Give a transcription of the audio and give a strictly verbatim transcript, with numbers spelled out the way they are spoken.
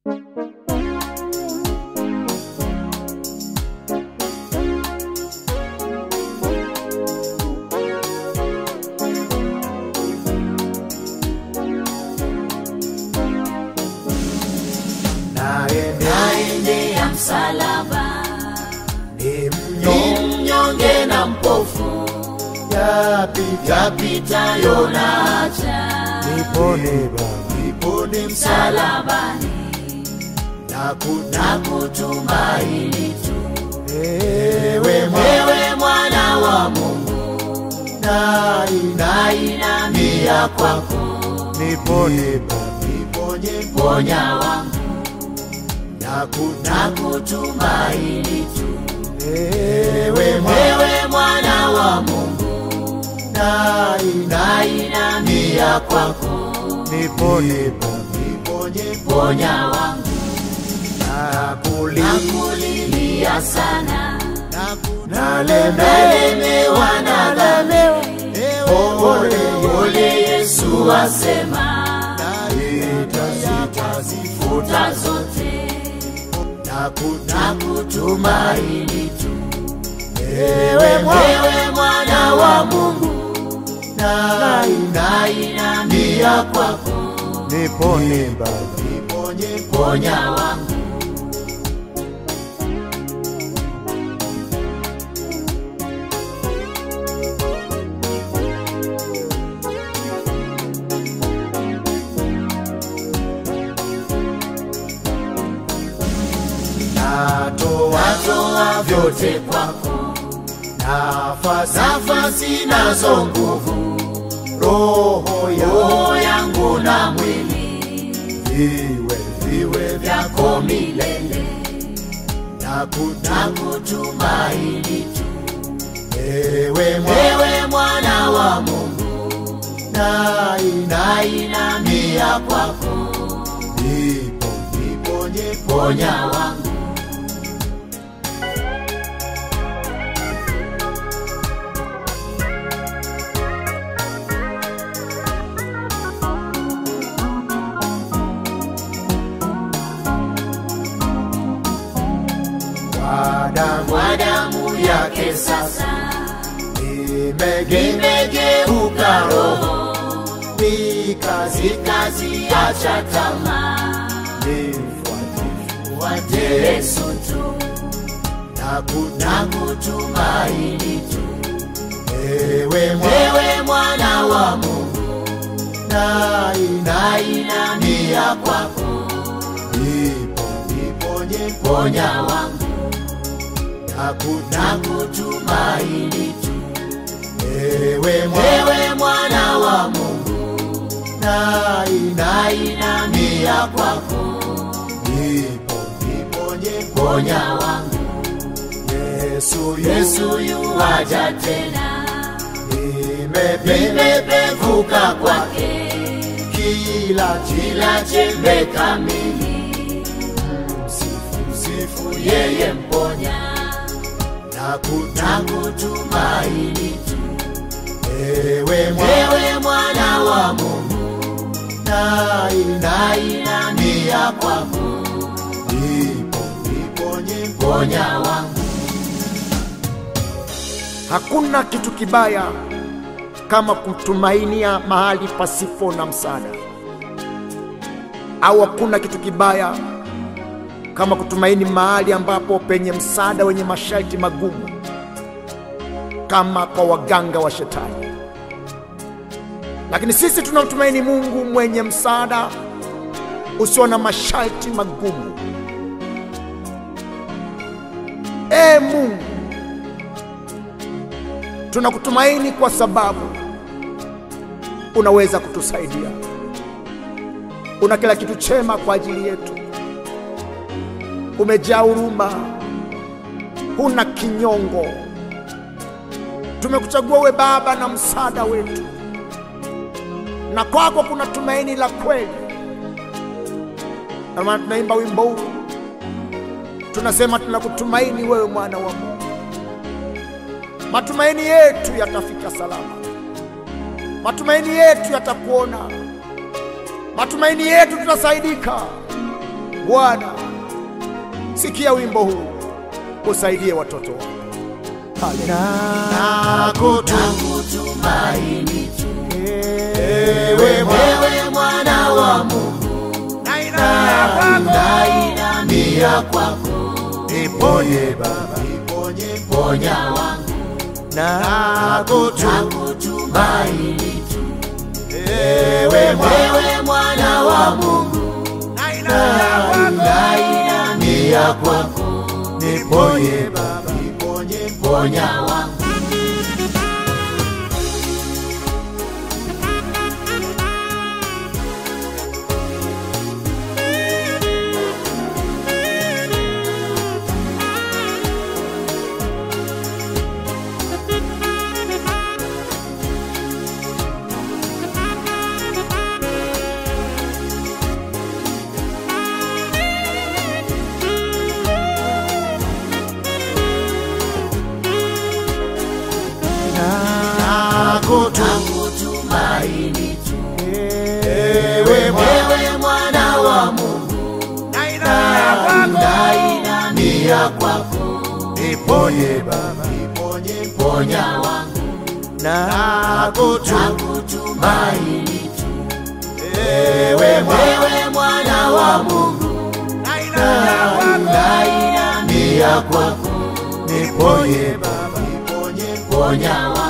Naendea msalaba, ni mnyonge na mpofu, yapita yonacha, nipone Baba, nipone msalabani, na kutumaini tu. Ewe mwana wa Mungu, na inamia kwako, nipone Baba, niponye ponya wangu, na kutumaini tu. Ewe mwana wa Mungu, na inamia kwako, nipone Baba, niponye ponya wangu, nakulilia sana, nalemewa na dhambi. Ole Yesu asema, nitazifuta zote, na kutumaini tu. Ewe mwana wa Mungu, na inamia kwako, nipone Baba, niponye ponya wangu. Natoa vyote kwako, nafasi nazo nguvu, roho yangu na mwili, viwe viwe vyako milele, na kutumaini tu. Ewe mwana wa Mungu, na inamia kwako, niponye ponya wangu. Kwa damu yake sasa nimegeuka roho, nikaziacha tamaa, nifuate Yesu tu, na kutumaini tu. Ewe mwana wa Mungu, na inamia kwako, niponye ponya wangu, na kutumaini tu. Ewe mwana wa Mungu, na inamia kwako, niponye ponya wangu. Yesu Yesu yuaja tena, nimepevuka kwake, kila chembe kamili, msifu yeye mponya, na kutumaini tu. Ewe mwana wa Mungu, na inamia kwako, niponye ponya wangu. Hakuna kitu kibaya kama kutumainia mahali pasipo na msaada, au hakuna kitu kibaya kama kutumaini mahali ambapo penye msaada wenye masharti magumu, kama kwa waganga wa shetani. Lakini sisi tunamtumaini Mungu mwenye msaada usio na masharti magumu. E Mungu, tunakutumaini kwa sababu unaweza kutusaidia. Una kila kitu chema kwa ajili yetu, umejaa huruma, huna kinyongo. Tumekuchagua we Baba na msaada wetu, na kwako kuna tumaini la kweli. Na maana tunaimba wimbo huu, tunasema tunakutumaini wewe mwana wa Mungu. Matumaini yetu yatafika salama, matumaini yetu yatakuona, matumaini yetu tutasaidika, Bwana, sikia wimbo huu, usaidie watoto wako. Nakutumaini tu, ewe mwana wa Mungu, nainamia kwako. Niponye Baba, niponye ponya wangu. Nakutumaini tu, ewe mwana wa Mungu, nainamia kwako. niponye Baba, niponye ponya wangu. Nakutumaini tu, ewe mwana wa Mungu, nainamia kwako. niponye Baba, niponye ponya wangu. Nakutumaini tu, ewe mwana wa Mungu, nainamia kwako. niponye Baba, niponye ponya wangu.